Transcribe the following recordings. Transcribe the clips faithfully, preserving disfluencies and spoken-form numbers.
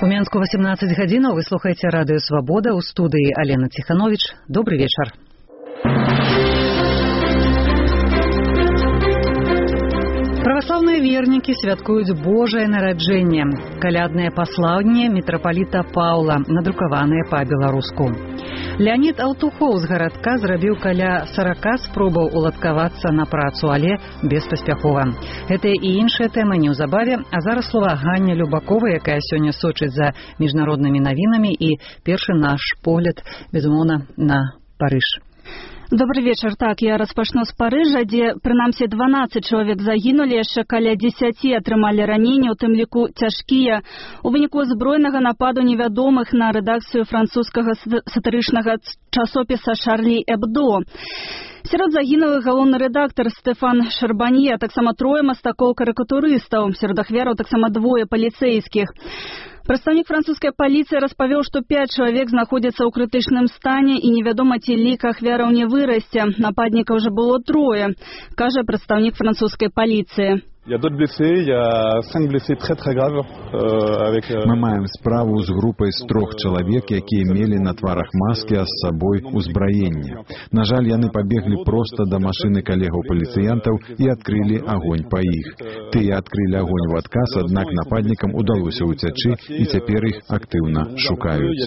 У Менску восемнадцать гадзінаў. Вы слухаеце радыё Свабода. У студыі Алена Ціханович. Добрый вечар. Праваслаўныя вернікі святкуюць Божае нараджэнне. Каляднае пасланне мітрапаліта Паўла, надрукаванае па-беларуску. Леонид Алтухоў з гарадка зрабіў каля сорока спробаў уладкавацца на працу, але беспаспяхова. Гэтыя і іншыя тэмы неўзабаве, а зараз слова Ганне Любаковай, якая сёння сочыць за міжнароднымі навінамі, і першы наш погляд, безумоўна, на Парыж. Добрый вечер. Так, я распачну з Парыжа, дзе прынамсі дванаццаць чалавек загінулі, яшчэ каля дзесяці атрымалі раненні, у тым ліку цяжкія, у выніку збройнага нападу невядомых на рэдакцыю французскага сатырычнага часопіса «Шарлі Эбдо». Сярод загінулых галоўны рэдактар Стэфан Шарбанье, таксама трое мастакоў-карыкатурыстаў, сярод ахвяраў таксама двое паліцэйскіх. Прадстаўнік французскай паліцыі распавёў, што пяць чалавек знаходзяцца ў крытычным стане і невядома, ці лік ахвяраў не вырасце. Нападніка ўжо было трое, кажа прадстаўнік французскай паліцыі. Мы маем справу з групай з трох чалавек, якія мелі на тварах маскі, а з сабой узбраенне. На жаль, яны пабеглі проста да машыны калегаў-паліцыянтаў і адкрылі агонь па іх. Тыя адкрылі агонь у адказ, аднак нападнікам удалося ўцячы, і цяпер іх актыўна шукаюць.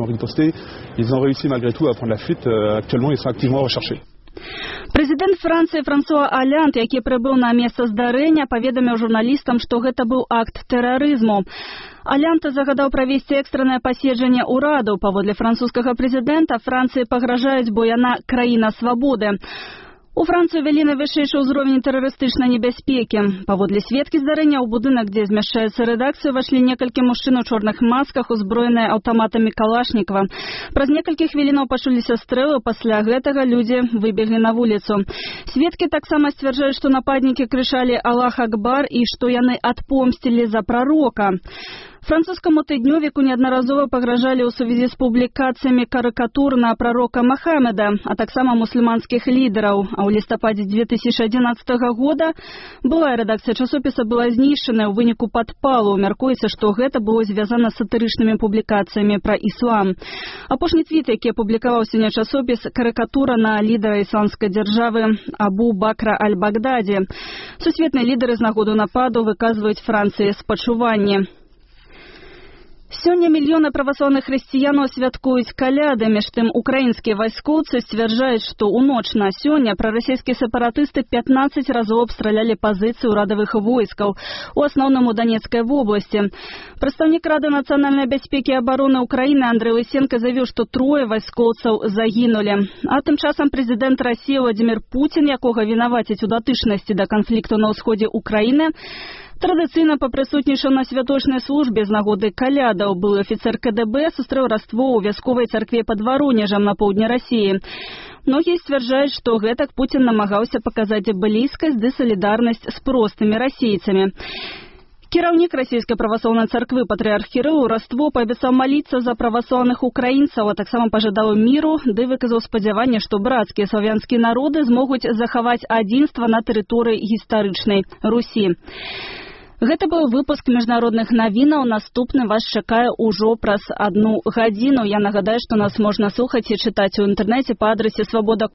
Прэзідэнт Францыі Франсуа Алянт, які прыбыў на месца здарэння, паведаміў журналістам, што гэта быў акт тэрарызму. Алянт загадаў правесці экстраннае паседжанне ўраду. Паводле французскага прэзідэнта, Францыі пагражаюць, бо яна краіна свабоды. У Францыю вялі на вышэйшы ўзровень тэрарыстычнай небяспекі. Паводле сведкі здарэння, ў будынак, дзе змяшчаецца рэдакцыя, вайшлі некалькі мужчын у чорных масках, узброеныя аўтаматамі Калашнікова. Праз некалькі хвілінаў пачуліся стрэлы, пасля гэтага людзі выбеглі на вуліцу. Сведкі таксама сцвярджаюць, што нападнікі крычалі «Аллах Акбар» і што яны адпомсцілі за прарока. Французскому тыднёвіку неаднаразова пагражалі ў сувязі з публікацыямі карыкатур на прарока Махамеда, а таксама мусульманскіх лідараў. А ў лістападзе две тысячы адзінаццатага года былая рэдакцыя часопіса была знішчаная ў выніку падпалу. Мяркуецца, што гэта было звязана з сатырычнымі публікацыямі пра іслам. Апошні твіт, які апублікаваў сёння часопіс, карыкатура на лідара ісламскай дзяржавы Абу Бакра аль-Багдадзі. Сусветныя лідары з нагоду нападу выказваюць Францыі спачуванне. Сёння мільёны праваслаўных хрысціянаў святкуюць каляды, між тым украінскія вайскоўцы сцвярджаюць, што ў ноч на сёння прарасійскія сепаратысты пятнаццаць разоў абстралялі пазіцыі ўрадавых войскаў, у асноўным у Данецкай вобласці. Прадстаўнік Рады нацыянальнай бяспекі і абароны Украіны Андрэй Лысенка заявіў, што трое вайскоўцаў загінулі. А тым часам прэзідэнт Расіі Владзімір Пуцін, якога вінавацяць у датычнасці да канфлікту на ўсходзе Украіны, традыцыйна папрысутнічаў на святочнай службе з нагоды калядаў. Былы афіцэр ка дэ бэ сустрэў раство ў вясковай царкве пад Варонежам на поўдні Расіі. Многія сцвярджаюць, што гэтак Пуцін намагаўся паказаць блізкасць ды салідарнасць з простымі расейцамі. Кіраўнік расійскай праваслаўнай царквы патрыарх Кірыл у раство паабяцаў маліцца за праваслаўных украінцаў, а таксама пажадаў міру, ды выказаў спадзяванне, што брацкія славянскія народы змогуць захаваць адзінства на тэрыторыі гістарычнай Русі. Гэта быў выпуск міжнародных навінаў. Наступны вас чакае ўжо праз адну гадзіну. Я нагадаю, што нас можна слухаць і чытаць у інтэрнэце па адрасе свабода